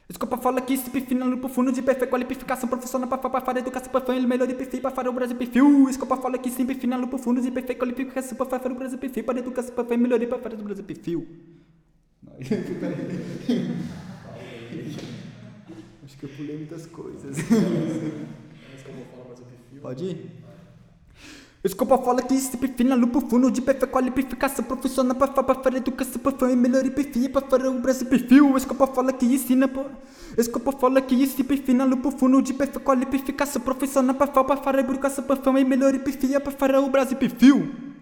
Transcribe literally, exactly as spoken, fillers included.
Escopa fala que se perfina no profundo de perfeita qualificação profissional para para educação para fã, ele melhor de perfil para o Brasil perfil. Escopa fala que se perfina no profundo de perfeita qualificação para para o Brasil perfil para educação para fã, melhoria para para o Brasil perfil. Acho que eu pulei muitas coisas. Pode ir? Escopa fala que se perfina no profundo de perfeita qualificação profissional para para educação para fã, melhoria perfil para para o Brasil perfil. Escopa fala que ensina Escopa fala que se perfina no profundo de perfeita qualificação profissional para para para educação para fã, melhoria perfil para para o Brasil perfil.